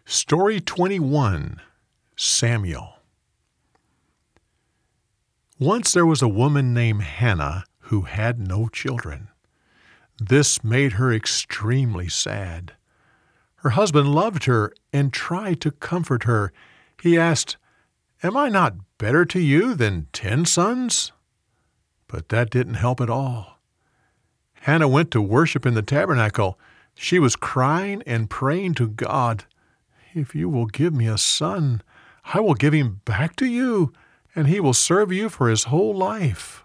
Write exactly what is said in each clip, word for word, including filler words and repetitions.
Story twenty-one, Samuel. Once there was a woman named Hannah who had no children. This made her extremely sad. Her husband loved her and tried to comfort her. He asked, "Am I not better to you than ten sons?" But that didn't help at all. Hannah went to worship in the tabernacle. She was crying and praying to God, "If you will give me a son, I will give him back to you, and he will serve you for his whole life."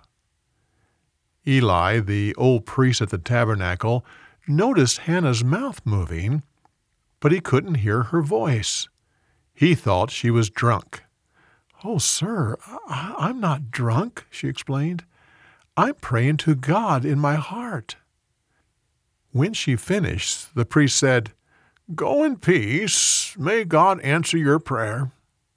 Eli, the old priest at the tabernacle, noticed Hannah's mouth moving, but he couldn't hear her voice. He thought she was drunk. "Oh, sir, I- I'm not drunk," she explained. "I'm praying to God in my heart." When she finished, the priest said, "Go in peace. May God answer your prayer."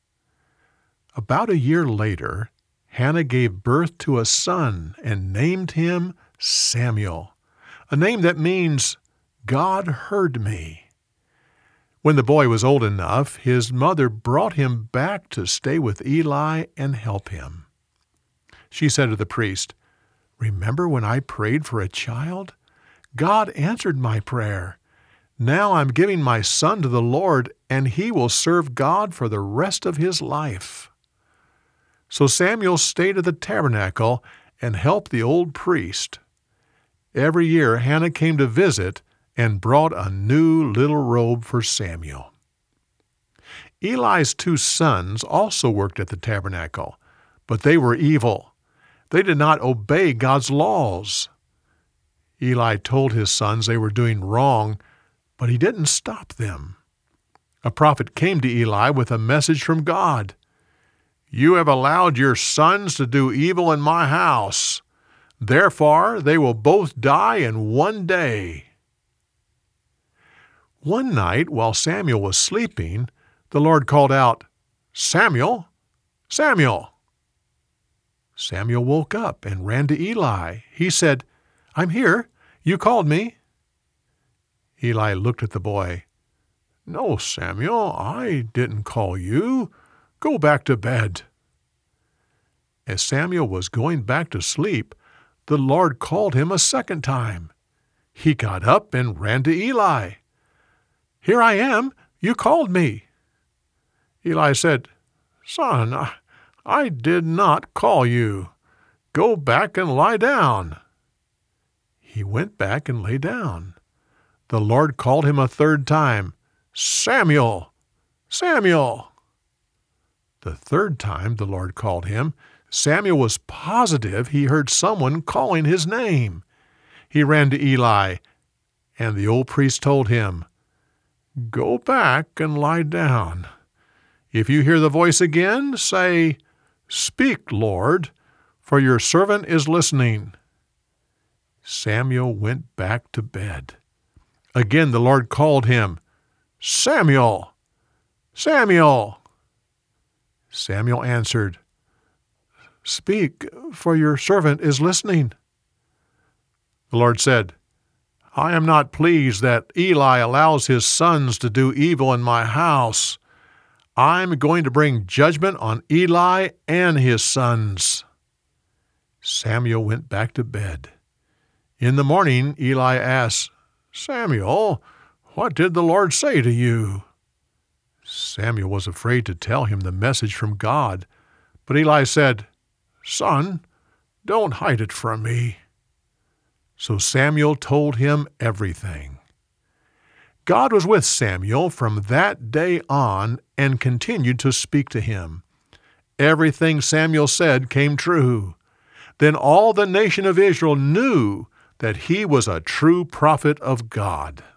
About a year later, Hannah gave birth to a son and named him Samuel, a name that means, "God heard me." When the boy was old enough, his mother brought him back to stay with Eli and help him. She said to the priest, "Remember when I prayed for a child? God answered my prayer. Now I'm giving my son to the Lord, and he will serve God for the rest of his life." So Samuel stayed at the tabernacle and helped the old priest. Every year Hannah came to visit and brought a new little robe for Samuel. Eli's two sons also worked at the tabernacle, but they were evil. They did not obey God's laws. Eli told his sons they were doing wrong, but he didn't stop them. A prophet came to Eli with a message from God. "You have allowed your sons to do evil in my house. Therefore, they will both die in one day." One night, while Samuel was sleeping, the Lord called out, "Samuel, Samuel." Samuel woke up and ran to Eli. He said, "I'm here. You called me." Eli looked at the boy. "No, Samuel, I didn't call you. Go back to bed." As Samuel was going back to sleep, the Lord called him a second time. He got up and ran to Eli. "Here I am. You called me." Eli said, "Son, I, I did not call you. Go back and lie down." He went back and lay down. The Lord called him a third time, "Samuel, Samuel." The third time the Lord called him, Samuel was positive he heard someone calling his name. He ran to Eli, and the old priest told him, "Go back and lie down. If you hear the voice again, say, 'Speak, Lord, for your servant is listening.'" Samuel went back to bed. Again the Lord called him, "Samuel, Samuel." Samuel answered, "Speak, for your servant is listening." The Lord said, "I am not pleased that Eli allows his sons to do evil in my house. I'm going to bring judgment on Eli and his sons." Samuel went back to bed. In the morning, Eli asked, "Samuel, what did the Lord say to you?" Samuel was afraid to tell him the message from God, but Eli said, "Son, don't hide it from me." So Samuel told him everything. God was with Samuel from that day on and continued to speak to him. Everything Samuel said came true. Then all the nation of Israel knew that he was a true prophet of God.